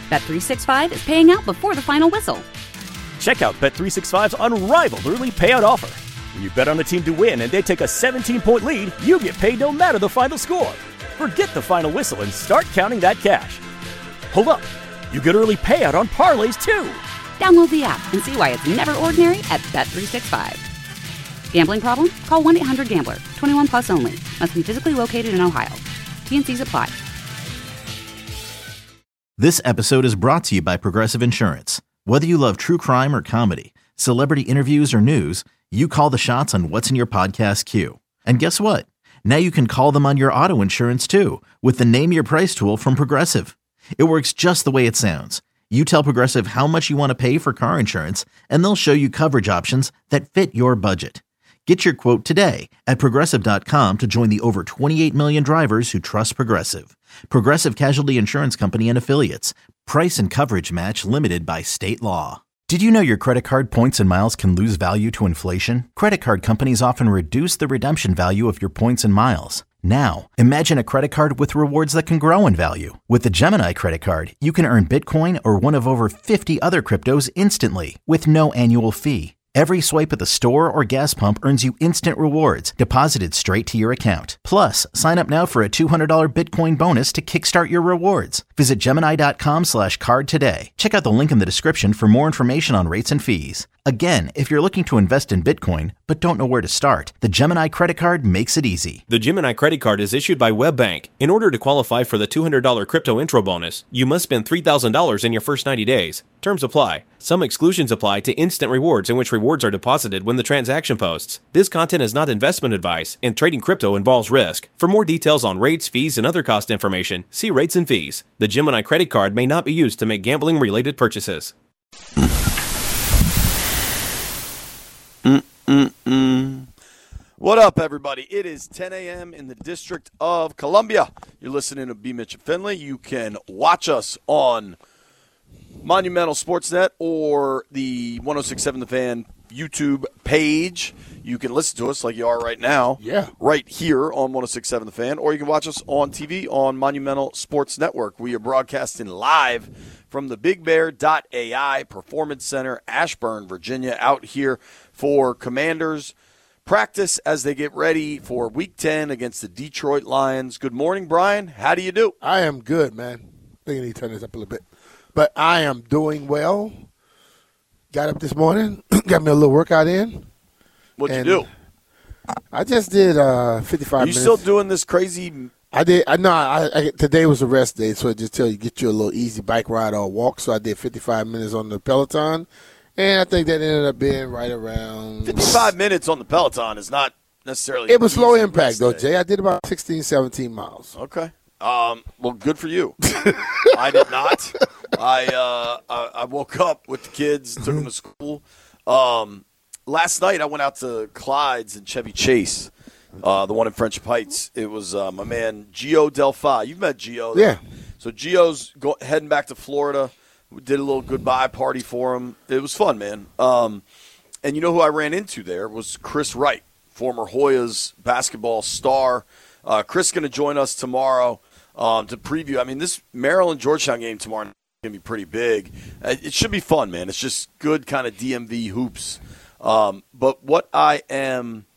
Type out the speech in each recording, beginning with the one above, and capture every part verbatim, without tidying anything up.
Bet three sixty-five is paying out before the final whistle. Check out Bet three sixty-five's unrivaled early payout offer. When you bet on a team to win and they take a seventeen-point lead, you get paid no matter the final score. Forget the final whistle and start counting that cash. Hold up. You get early payout on parlays, too. Download the app and see why it's never ordinary at Bet three sixty-five. Gambling problem? Call one eight hundred gambler. twenty-one plus only. Must be physically located in Ohio. T N Cs apply. This episode is brought to you by Progressive Insurance. Whether you love true crime or comedy, celebrity interviews or news, you call the shots on what's in your podcast queue. And guess what? Now you can call them on your auto insurance too with the Name Your Price tool from Progressive. It works just the way it sounds. You tell Progressive how much you want to pay for car insurance, and they'll show you coverage options that fit your budget. Get your quote today at Progressive dot com to join the over twenty-eight million drivers who trust Progressive. Progressive Casualty Insurance Company and Affiliates. Price and coverage match limited by state law. Did you know your credit card points and miles can lose value to inflation? Credit card companies often reduce the redemption value of your points and miles. Now, imagine a credit card with rewards that can grow in value. With the Gemini credit card, you can earn Bitcoin or one of over fifty other cryptos instantly with no annual fee. Every swipe at the store or gas pump earns you instant rewards deposited straight to your account. Plus, sign up now for a two hundred dollars Bitcoin bonus to kickstart your rewards. Visit Gemini.com slash card today. Check out the link in the description for more information on rates and fees. Again, if you're looking to invest in Bitcoin but don't know where to start, the Gemini credit card makes it easy. The Gemini credit card is issued by WebBank. In order to qualify for the two hundred dollars crypto intro bonus, you must spend three thousand dollars in your first ninety days. Terms apply. Some exclusions apply to instant rewards, in which rewards are deposited when the transaction posts. This content is not investment advice, and trading crypto involves risk. For more details on rates, fees, and other cost information, see rates and fees. The Gemini credit card may not be used to make gambling-related purchases. Mm-mm-mm. What up, everybody? It is ten a.m. in the District of Columbia. You're listening to B. Mitch and Finley. You can watch us on Monumental Sportsnet or the one oh six point seven The Fan YouTube page. You can listen to us like you are right now, yeah, right here on one oh six point seven The Fan, or you can watch us on T V on Monumental Sports Network. We are broadcasting live from the Big Bear dot A I Performance Center, Ashburn, Virginia, out here for Commanders practice as they get ready for Week ten against the Detroit Lions. Good morning, Brian. How do you do? I am good, man. I think I need to turn this up a little bit. But I am doing well. Got up this morning, got me a little workout in. What'd you do? I just did uh, fifty-five minutes. Are you minutes. still doing this crazy? I did. I know. I, I, today was a rest day, so I just tell you, get you a little easy bike ride or walk. So I did fifty-five minutes on the Peloton, and I think that ended up being right around fifty-five minutes on the Peloton is not necessarily. It was low impact though, Jay. I did about sixteen, seventeen miles. Okay. Um, well, good for you. I did not. I uh, I, I woke up with the kids, took them to school. Um, last night I went out to Clyde's in Chevy Chase, uh, the one in Friendship Heights. It was uh, my man Gio Delphi. You've met Gio. Though. Yeah. So Gio's go, heading back to Florida. We did a little goodbye party for him. It was fun, man. Um, and you know who I ran into there was Chris Wright, former Hoyas basketball star. Uh, Chris is going to join us tomorrow. Um, to preview, I mean, this Maryland-Georgetown game tomorrow is going to be pretty big. It should be fun, man. It's just good kind of D M V hoops. Um, but what I am,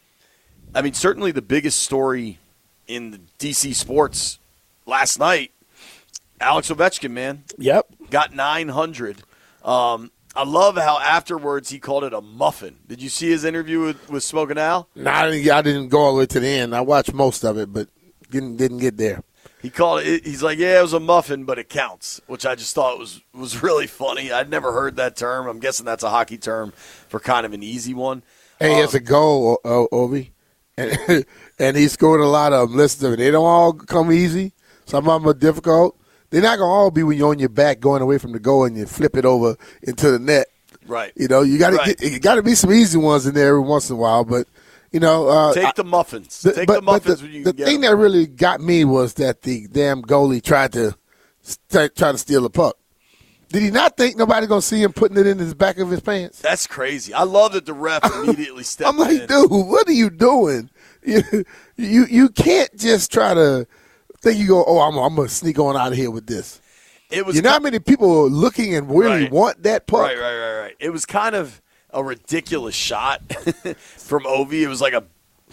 I mean, certainly the biggest story in the D C sports last night, Alex Ovechkin, man. Yep. Got nine hundred. Um, I love how afterwards he called it a muffin. Did you see his interview with, with Smokin' Al? No, I didn't, I didn't go all the way to the end. I watched most of it, but didn't didn't get there. He called it. He's like, yeah, it was a muffin, but it counts, which I just thought was was really funny. I'd never heard that term. I'm guessing that's a hockey term for kind of an easy one. Hey, um, it's a goal, o- Ovi, and, and he scored a lot of them. Listen to me. They don't all come easy. Some of them are difficult. They're not going to all be when you're on your back going away from the goal and you flip it over into the net. Right. You know, you got to right. get. It got to be some easy ones in there every once in a while, but. You know, uh, take the muffins. The, take but, the muffins the, when you the can get thing them. that really got me was that the damn goalie tried to st- try to steal the puck. Did he not think nobody gonna see him putting it in his back of his pants? That's crazy. I love that the ref immediately stepped I'm like, in. dude, what are you doing? You, you you can't just try to think you go, oh, I'm I'm gonna sneak on out of here with this. It was you know ki- how many people are looking and really Right. want that puck? Right, right, right, right. It was kind of a ridiculous shot from Ovi. It was like a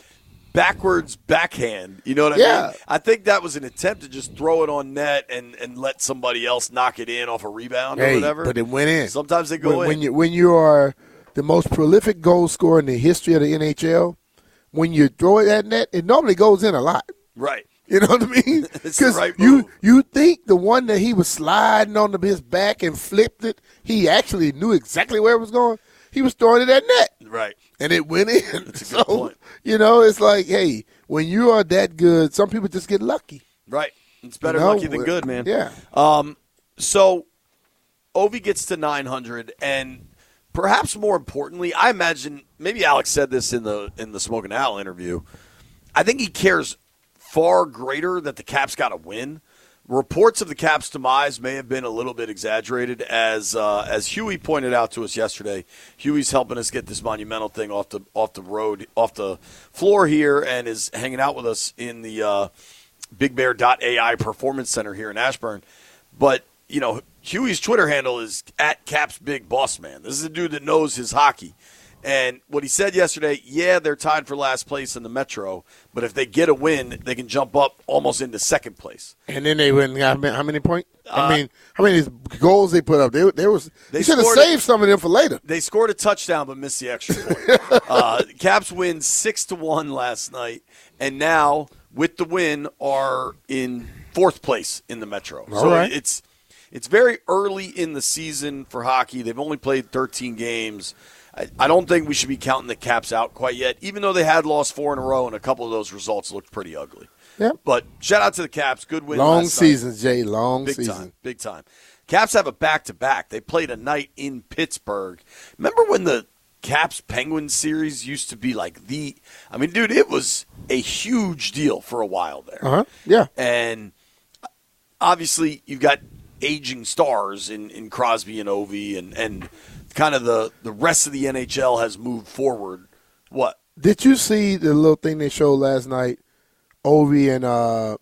backwards backhand. You know what I Yeah. mean? I think that was an attempt to just throw it on net and, and let somebody else knock it in off a rebound Hey, or whatever. but it went in. Sometimes they go when, in. When you, when you are the most prolific goal scorer in the history of the N H L, when you throw it at net, it normally goes in a lot. right. You know what I mean? It's the right you move. you think the one that he was sliding on the, his back and flipped it, he actually knew exactly where it was going. He was throwing it at net, Right. and it went in. That's a so, good point. you know, it's like, hey, when you are that good, some people just get lucky. Right. It's better You know? lucky than good, man. Yeah. Um, so Ovi gets to nine hundred, and perhaps more importantly, I imagine maybe Alex said this in the in the Smoking Owl interview. I think he cares far greater that the Caps got to win. Reports of the Caps' demise may have been a little bit exaggerated, as uh, as Huey pointed out to us yesterday. Huey's helping us get this monumental thing off the off the road, off the floor here, and is hanging out with us in the uh, Big Bear dot A I Performance Center here in Ashburn. But you know, Huey's Twitter handle is at Caps Big Boss Man. This is a dude that knows his hockey. And what he said yesterday, yeah, they're tied for last place in the Metro, but if they get a win, they can jump up almost into second place. And then they went how many, how many points? Uh, I mean, how many goals they put up? They they was They they should have scored a- saved some of them for later. They scored a touchdown but missed the extra point. uh, Caps win six to one last night, and now with the win are in fourth place in the Metro. All so right. it's it's very early in the season for hockey. They've only played thirteen games. I, I don't think we should be counting the Caps out quite yet, even though they had lost four in a row and a couple of those results looked pretty ugly. Yep. But shout out to the Caps. Good win Long last night. seasons, Jay. Long Big season. time, big time. Caps have a back-to-back. They played a night in Pittsburgh. Remember when the Caps Penguins series used to be like the – I mean, dude, it was a huge deal for a while there. Uh huh. Yeah. And obviously you've got aging stars in, in Crosby and Ovi, and, and kind of the, the rest of the N H L has moved forward. What? Did you see the little thing they showed last night? Ovi and uh,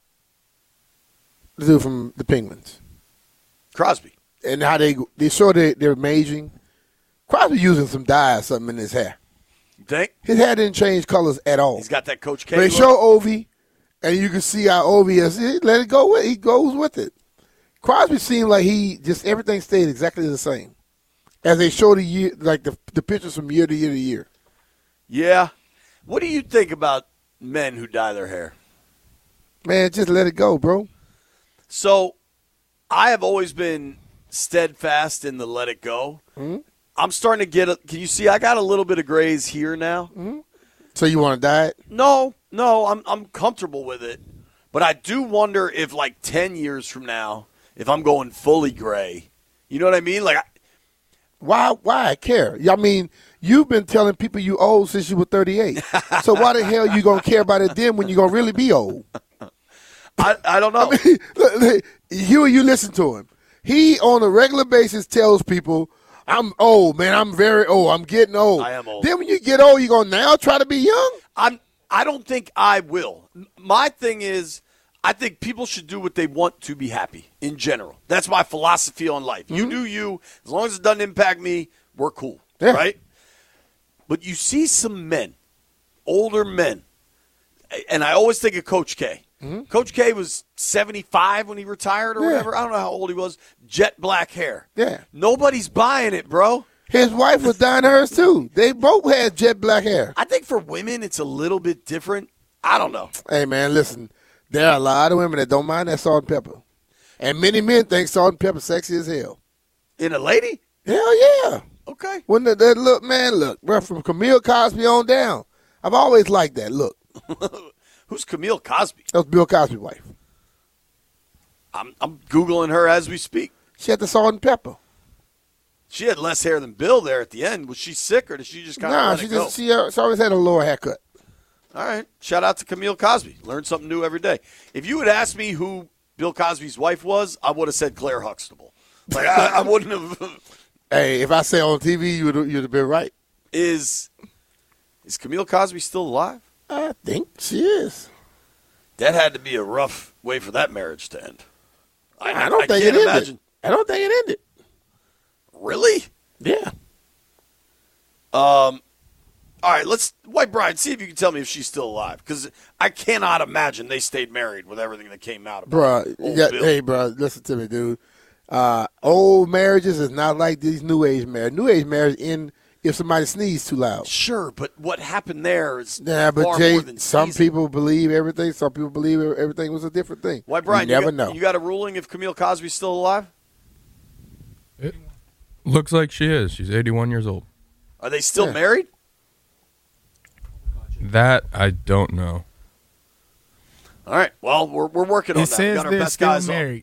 the dude from the Penguins, Crosby. and how they they showed they they're amazing. Crosby using some dye or something in his hair. You think? His hair didn't change colors at all. He's got that Coach K But they look. show Ovi, and you can see how Ovi is. He let it go. With, he goes with it. Crosby seemed like he just everything stayed exactly the same as they show the year, like the the pictures from year to year to year. Yeah. What do you think about men who dye their hair? Man, just let it go, bro. So, I have always been steadfast in the let it go. Mm-hmm. I'm starting to get a, can you see I got a little bit of grays here now? Mm-hmm. So you want to dye it? No, no, I'm I'm comfortable with it. But I do wonder if like ten years from now, if I'm going fully gray. You know what I mean? Like I, Why? Why care? I mean, you've been telling people you old since you were thirty-eight. So why the hell you gonna care about it then when you're gonna really be old? I, I don't know. you you listen to him. He on a regular basis tells people, "I'm old, man. I'm very old. I'm getting old." I am old. Then when you get old, you gonna now try to be young? I'm I don't think I will. My thing is I think people should do what they want to be happy in general. That's my philosophy on life. You Mm-hmm. do you. As long as it doesn't impact me, we're cool. Yeah. Right? But you see some men, older men, and I always think of Coach K. Mm-hmm. Coach K was seventy-five when he retired or Yeah. whatever. I don't know how old he was. Jet black hair. Yeah. Nobody's buying it, bro. His wife was dyeing hers too. They both had jet black hair. I think for women it's a little bit different. I don't know. Hey man, listen. There are a lot of women that don't mind that salt and pepper, and many men think salt and pepper sexy as hell. In a lady? Hell yeah. Okay. When the, that look, man, look, bro, from Camille Cosby on down, I've always liked that look. Who's Camille Cosby? That was Bill Cosby's wife. I'm, I'm Googling her as we speak. She had the salt and pepper. She had less hair than Bill there at the end. Was she sick or did she just kind of Nah, let she it go? just she, uh, she always had a lower haircut. All right. Shout out to Camille Cosby. Learn something new every day. If you had asked me who Bill Cosby's wife was, I would have said Claire Huxtable. Like I, I wouldn't have. Hey, if I say on T V, you'd you'd have been right. Is is Camille Cosby still alive? I think she is. That had to be a rough way for that marriage to end. I, I don't I think can't it imagine. ended. I don't think it ended. Really? Yeah. Um. All right, let's White Brian. See if you can tell me if she's still alive, because I cannot imagine they stayed married with everything that came out about Bruh, old you got, Bill. hey, bro, listen to me, dude. Uh, old marriages is not like these new age marriages. New age marriage end if somebody sneezes too loud. Sure, but what happened there is Yeah, but far Jay, more than some season. people believe everything. Some people believe everything was a different thing. White Brian, you never got, know. You got a ruling if Camille Cosby's still alive? It looks like she is. She's eighty-one years old. Are they still Yeah. married? That I don't know. All right. Well, we're we're working on It that. We says got our they're best still guys on. married.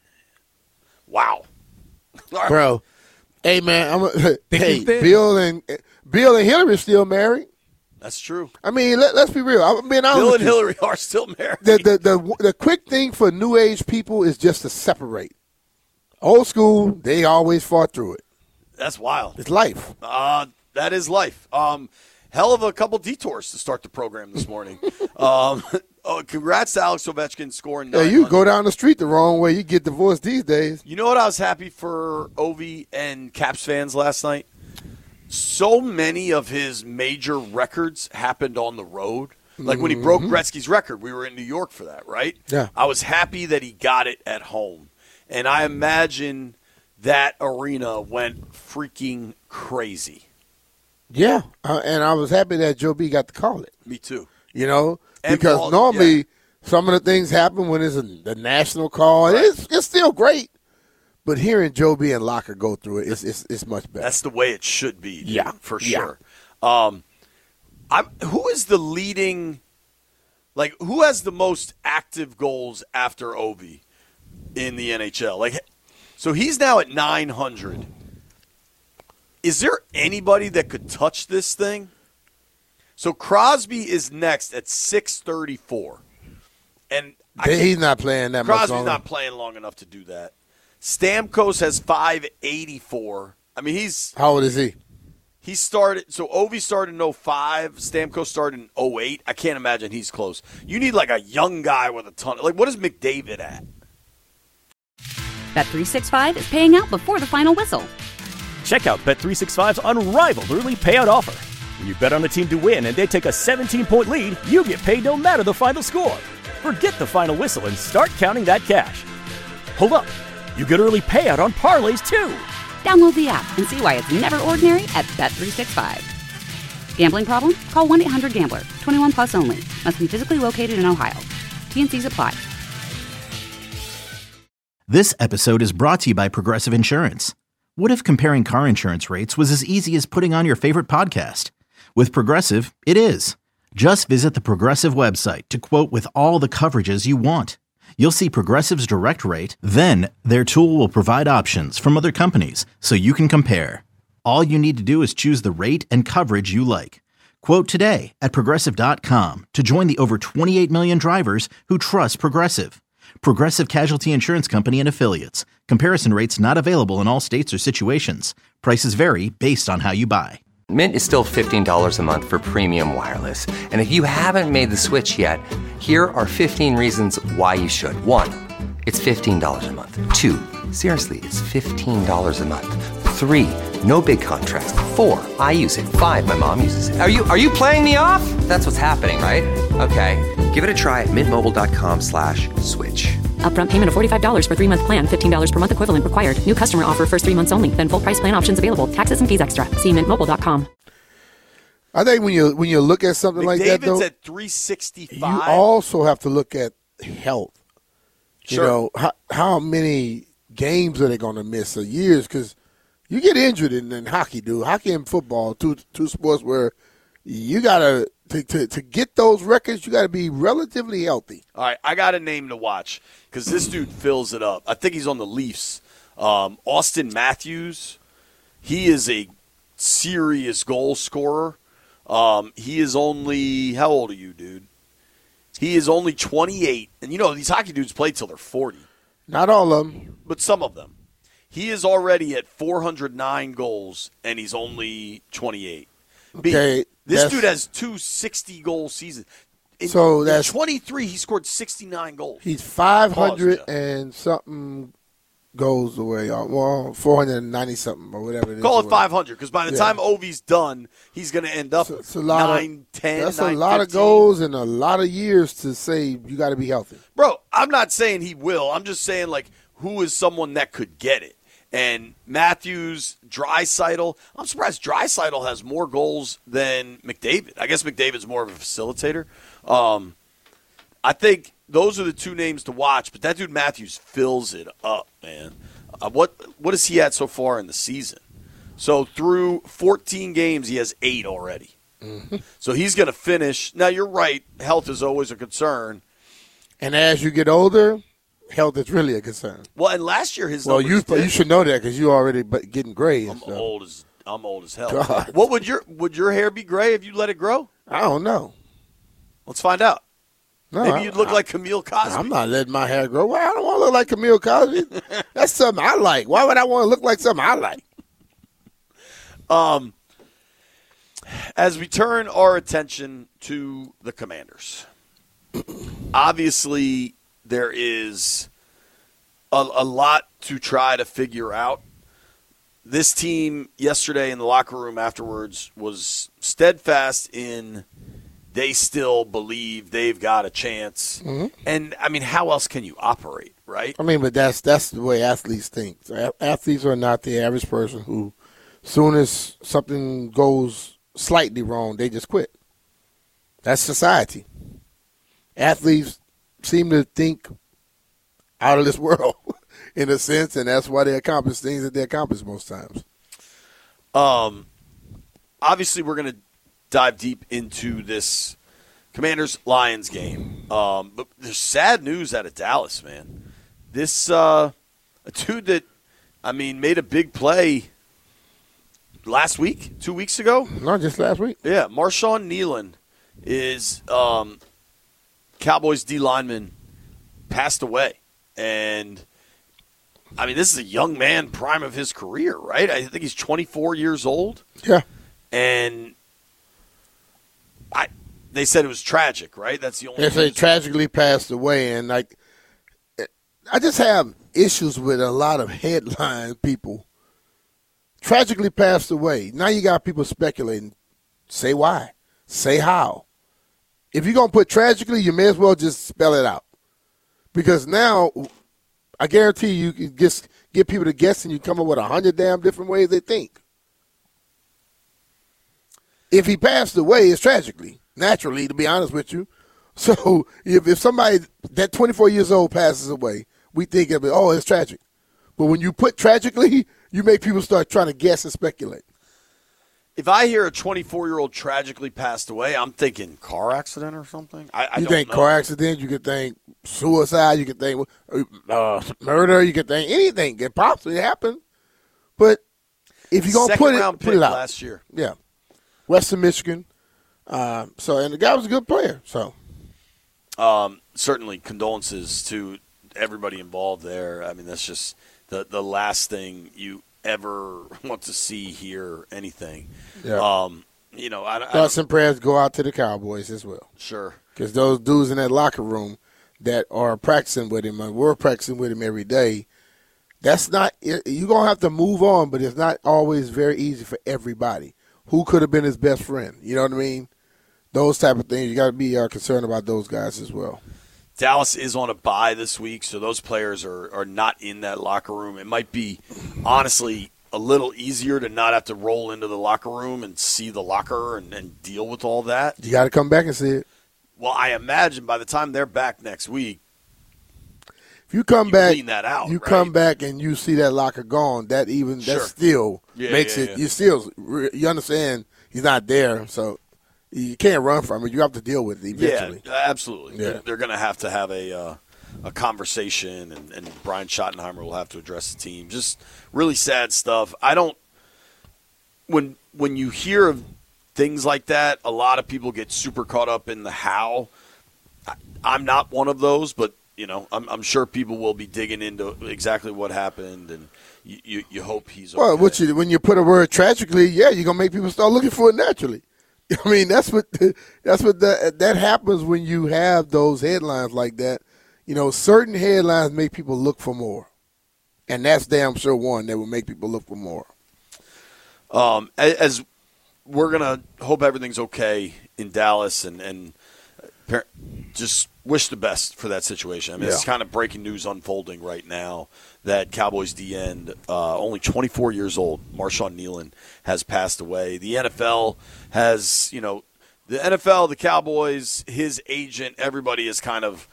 Wow. All right. Bro, hey, man, I'm a, hey, and thin. Bill and Bill and Hillary still married. That's true. I mean, let, let's be real. I mean, I Bill and Hillary are still married. the, the the the quick thing for new age people is just to separate. Old school, they always fought through it. That's wild. It's life. Uh, that is life. Um, hell of a couple detours to start the program this morning. um, oh, congrats to Alex Ovechkin scoring Yeah, nine you hundred. go down the street the wrong way, you get divorced these days. You know what I was happy for Ovi and Caps fans last night? So many of his major records happened on the road. Like when he broke Gretzky's record, we were in New York for that, right? Yeah. I was happy that he got it at home. And I imagine that arena went freaking crazy. Yeah, uh, and I was happy that Joe B got to call it. Me too. You know, And because Paul- normally yeah. some of the things happen when it's a, the national call. and It's it's still great, but hearing Joe B and Locker go through it, it's it's, it's much better. That's the way it should be. Dude, Yeah, for yeah. sure. Um, I'm, who is the leading? Like, who has the most active goals after Ovi in the N H L? Like, so he's now at nine hundred. Is there anybody that could touch this thing? So Crosby is next at six thirty-four, and I They- can't- he's not playing that much Crosby's longer. not playing long enough to do that. Stamkos has five eighty-four. I mean, he's How old is he? he started. So Ovi started in oh five. Stamkos started in oh eight. I can't imagine he's close. You need like a young guy with a ton. Like, what is McDavid at? Bet three sixty-five is paying out before the final whistle. Check out Bet three sixty-five's unrivaled early payout offer. When you bet on a team to win and they take a seventeen-point lead, you get paid no matter the final score. Forget the final whistle and start counting that cash. Hold up. You get early payout on parlays, too. Download the app and see why it's never ordinary at Bet three sixty-five. Gambling problem? Call one eight hundred gambler. twenty-one plus only. Must be physically located in Ohio. T N Cs apply. This episode is brought to you by Progressive Insurance. What if comparing car insurance rates was as easy as putting on your favorite podcast? With Progressive, it is. Just visit the Progressive website to quote with all the coverages you want. You'll see Progressive's direct rate, then their tool will provide options from other companies so you can compare. All you need to do is choose the rate and coverage you like. Quote today at Progressive dot com to join the over twenty-eight million drivers who trust Progressive. Progressive Casualty Insurance Company and Affiliates. Comparison rates not available in all states or situations. Prices vary based on how you buy. Mint is still fifteen dollars a month for premium wireless. And if you haven't made the switch yet, here are fifteen reasons why you should. One, it's fifteen dollars a month. Two, seriously, it's fifteen dollars a month. Three, no big contrast. Four, I use it. Five, my mom uses it. Are you are you playing me off? That's what's happening, right? Okay, give it a try at mintmobile.com slash switch. Upfront payment of forty-five dollars for three-month plan, fifteen dollars per month equivalent required. New customer offer first three months only. Then full price plan options available. Taxes and fees extra. See mint mobile dot com. I think when you when you look at something like that, McDavid's though, at three sixty-five. you also have to look at health. You Sure. know, how, how many games are they going to miss or years? Because you get injured in, in hockey, dude. Hockey and football, two two sports where you got to to to get those records, you got to be relatively healthy. All right, I got a name to watch because this dude fills it up. I think he's on the Leafs. Um, Austin Matthews, he is a serious goal scorer. Um, he is only, how old are you, dude? He is only twenty-eight. And, you know, these hockey dudes play till they're forty. Not all of them. But some of them. He is already at four hundred nine goals, and he's only twenty-eight. B, Okay, this that's- dude has two sixty-goal seasons. In, So that's in twenty-three. He scored sixty-nine goals. He's five hundred Pause, and something goes away. Well, four hundred ninety something or whatever it is. Call it away. five hundred because by the Yeah. time Ovi's done, he's going to end up So it's a lot nine, of, ten, That's nine, a lot fifteen. of goals and a lot of years to say you got to be healthy. Bro, I'm not saying he will. I'm just saying, like, who is someone that could get it? And Matthews, Draisaitl. I'm surprised Draisaitl has more goals than McDavid. I guess McDavid's more of a facilitator. Um, I think those are the two names to watch. But that dude Matthews fills it up, man. Uh, what what is he at so far in the season? So through fourteen games, he has eight already. Mm-hmm. So he's going to finish. Now, you're right. Health is always a concern. And as you get older, health is really a concern. Well, and last year his Well, you numbers did. you should know that because you're already bu- getting gray. I'm And stuff. old as I'm old as hell. God. What would your would your hair be gray if you let it grow? I don't know. Let's find out. No, Maybe I- you'd look I- like Camille Cosby. I'm not letting my hair grow. Well, I don't want to look like Camille Cosby. That's something I like. Why would I want to look like something I like? Um, as we turn our attention to the Commanders, obviously there is a, a lot to try to figure out. This team yesterday in the locker room afterwards was steadfast in they still believe they've got a chance. Mm-hmm. And, I mean, how else can you operate, right? I mean, but that's that's the way athletes think. A- Athletes are not the average person who, soon as something goes slightly wrong, they just quit. That's society. Athletes seem to think out of this world in a sense, and that's why they accomplish things that they accomplish most times. Um, obviously, we're going to dive deep into this Commanders-Lions game. Um, but there's sad news out of Dallas, man. This uh, a dude that, I mean, made a big play last week, two weeks ago. Not just last week. Yeah, Marshawn Nealon is um, Cowboys D lineman, passed away, and I mean, this is a young man, prime of his career, right? I think he's twenty-four years old. Yeah. And I, they said it was tragic, right? That's the only. They say tragically passed away, and like, I just have issues with a lot of headline people. Tragically passed away. Now you got people speculating. Say why. Say how. If you're gonna put tragically, you may as well just spell it out, because now I guarantee you can just get people to guess, and you come up with a hundred damn different ways they think. If he passed away, it's tragically, naturally, to be honest with you. So if, if somebody that twenty-four years old passes away, we think of it, oh, it's tragic. But when you put tragically, you make people start trying to guess and speculate. If I hear a twenty-four-year-old tragically passed away, I'm thinking car accident or something. I, I you don't think know. car accident, you could think suicide, you could think uh, murder, you could think anything can possibly happen. But if you're going to Second put it, round put pick it out. last year. Yeah. Western Michigan. Uh, so, and the guy was a good player. So, Um, certainly condolences to everybody involved there. I mean, that's just the, the last thing you ever want to see, hear, anything. Yeah. Um, you know, I, I thoughts and prayers go out to the Cowboys as well. Sure. Because those dudes in that locker room that are practicing with him, and we're practicing with him every day, that's not – you're going to have to move on, but it's not always very easy for everybody. Who could have been his best friend? You know what I mean? Those type of things. You got to be uh, concerned about those guys as well. Dallas is on a bye this week, so those players are, are not in that locker room. It might be, honestly, a little easier to not have to roll into the locker room and see the locker and, and deal with all that. You got to come back and see it. Well, I imagine by the time they're back next week, if you come you back, clean that out, you right? come back and you see that locker gone. That even Sure. that still Yeah, makes yeah, it. yeah. You still you understand he's not there, so you can't run from it. You have to deal with it eventually. Yeah, absolutely. Yeah. They're, they're going to have to have a uh, a conversation, and, and Brian Schottenheimer will have to address the team. Just really sad stuff. I don't when when you hear of things like that, a lot of people get super caught up in the how. I, I'm not one of those, but you know, I'm, I'm sure people will be digging into exactly what happened, and you, you, you hope he's okay. Well, what you, when you put a word tragically, yeah, you're gonna make people start looking for it naturally. I mean, that's what that's what that that happens when you have those headlines like that. You know, certain headlines make people look for more, and that's damn sure one that will make people look for more. Um, as we're gonna hope everything's okay in Dallas, and and just wish the best for that situation. I mean, Yeah. it's kind of breaking news unfolding right now that Cowboys D end, uh, only twenty-four years old, Marshawn Nealon, has passed away. The N F L has, you know, the N F L, the Cowboys, his agent, everybody has kind of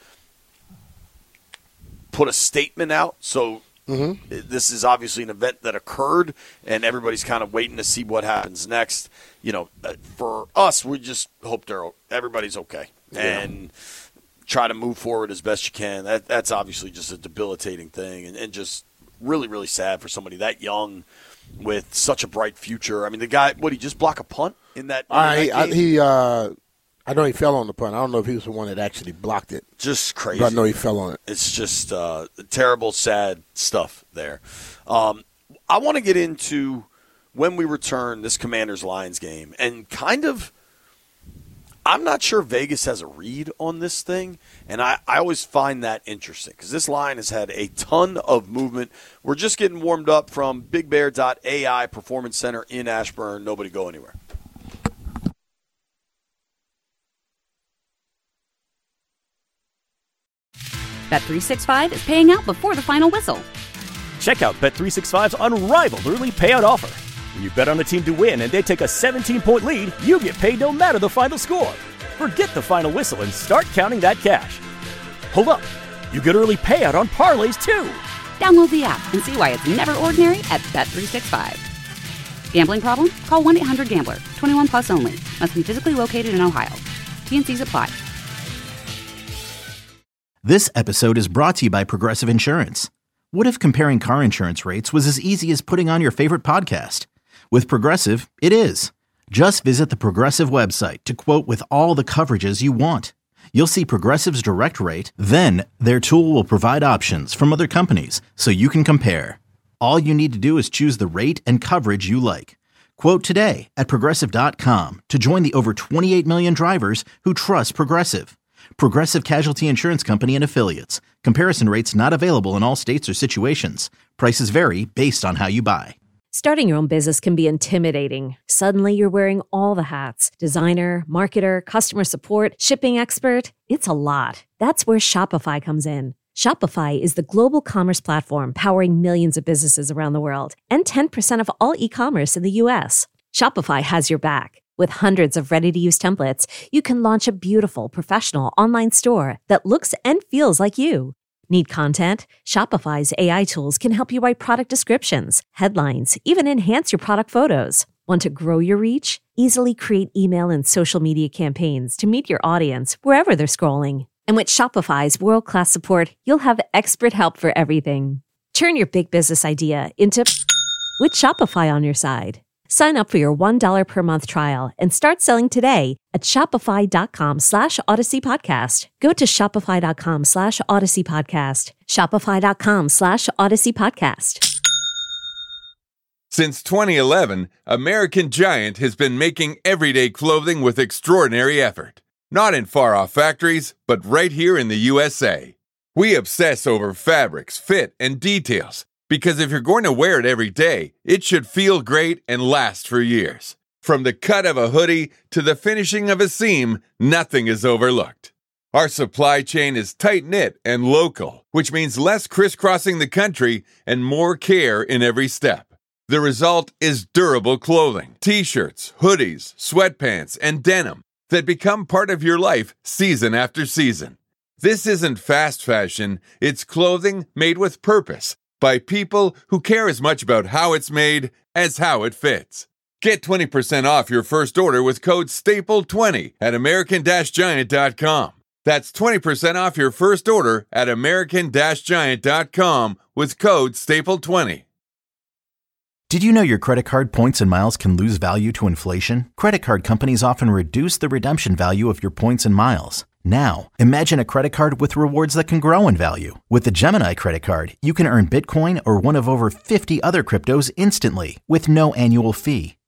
put a statement out. So Mm-hmm. this is obviously an event that occurred, and everybody's kind of waiting to see what happens next. You know, for us, we just hope they're everybody's okay. Yeah. And try to move forward as best you can. That That's obviously just a debilitating thing, and, and just really, really sad for somebody that young with such a bright future. I mean, the guy, what, he just block a punt in that, in I, that I game? he uh, I know he fell on the punt. I don't know if he was the one that actually blocked it. Just crazy. But I know he fell on it. It's just uh, terrible, sad stuff there. Um, I want to get into when we return this Commanders-Lions game, and kind of, I'm not sure Vegas has a read on this thing, and I, I always find that interesting because this line has had a ton of movement. We're just getting warmed up from Big Bear dot A I Performance Center in Ashburn. Nobody go anywhere. Bet three sixty-five is paying out before the final whistle. Check out Bet three sixty-five's unrivaled early payout offer. When you bet on a team to win and they take a seventeen-point lead, you get paid no matter the final score. Forget the final whistle and start counting that cash. Hold up. You get early payout on parlays, too. Download the app and see why it's never ordinary at Bet three sixty-five. Gambling problem? Call one eight hundred gambler. twenty-one plus only. Must be physically located in Ohio. T and C's apply. This episode is brought to you by Progressive Insurance. What if comparing car insurance rates was as easy as putting on your favorite podcast? With Progressive, it is. Just visit the Progressive website to quote with all the coverages you want. You'll see Progressive's direct rate, then their tool will provide options from other companies so you can compare. All you need to do is choose the rate and coverage you like. Quote today at Progressive dot com to join the over twenty-eight million drivers who trust Progressive. Progressive Casualty Insurance Company and Affiliates. Comparison rates not available in all states or situations. Prices vary based on how you buy. Starting your own business can be intimidating. Suddenly you're wearing all the hats. Designer, marketer, customer support, shipping expert. It's a lot. That's where Shopify comes in. Shopify is the global commerce platform powering millions of businesses around the world and ten percent of all e-commerce in the U S. Shopify has your back. With hundreds of ready-to-use templates, you can launch a beautiful, professional online store that looks and feels like you. Need content? Shopify's A I tools can help you write product descriptions, headlines, even enhance your product photos. Want to grow your reach? Easily create email and social media campaigns to meet your audience wherever they're scrolling. And with Shopify's world-class support, you'll have expert help for everything. Turn your big business idea into with Shopify on your side. Sign up for your one dollar per month trial and start selling today at shopify.com slash Odyssey Podcast. Go to shopify.com slash Odyssey Podcast. Shopify.com slash Odyssey Podcast. Since twenty eleven, American Giant has been making everyday clothing with extraordinary effort. Not in far-off factories, but right here in the U S A. We obsess over fabrics, fit, and details. Because if you're going to wear it every day, it should feel great and last for years. From the cut of a hoodie to the finishing of a seam, nothing is overlooked. Our supply chain is tight-knit and local, which means less crisscrossing the country and more care in every step. The result is durable clothing, t-shirts, hoodies, sweatpants, and denim that become part of your life season after season. This isn't fast fashion, it's clothing made with purpose, by people who care as much about how it's made as how it fits. Get twenty percent off your first order with code staple twenty at American Giant dot com. That's twenty percent off your first order at American Giant dot com with code staple twenty. Did you know your credit card points and miles can lose value to inflation? Credit card companies often reduce the redemption value of your points and miles. Now, imagine a credit card with rewards that can grow in value. With the Gemini credit card, you can earn Bitcoin or one of over fifty other cryptos instantly with no annual fee.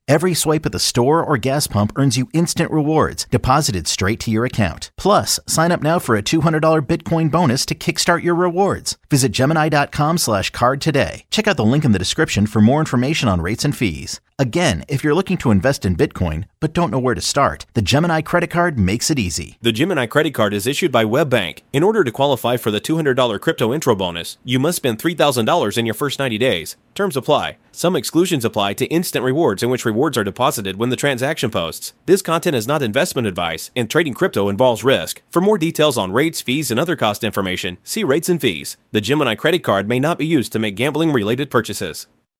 Every swipe at the store or gas pump earns you instant rewards deposited straight to your account. Plus, sign up now for a two hundred dollars Bitcoin bonus to kickstart your rewards. Visit Gemini.com slash card today. Check out the link in the description for more information on rates and fees. Again, if you're looking to invest in Bitcoin but don't know where to start, the Gemini credit card makes it easy. The Gemini credit card is issued by WebBank. In order to qualify for the two hundred dollars crypto intro bonus, you must spend three thousand dollars in your first ninety days. Terms apply. Some exclusions apply to instant rewards in which rewards are deposited when the transaction posts. This content is not investment advice, and trading crypto involves risk. For more details on rates, fees, and other cost information, see rates and fees. The Gemini credit card may not be used to make gambling-related purchases.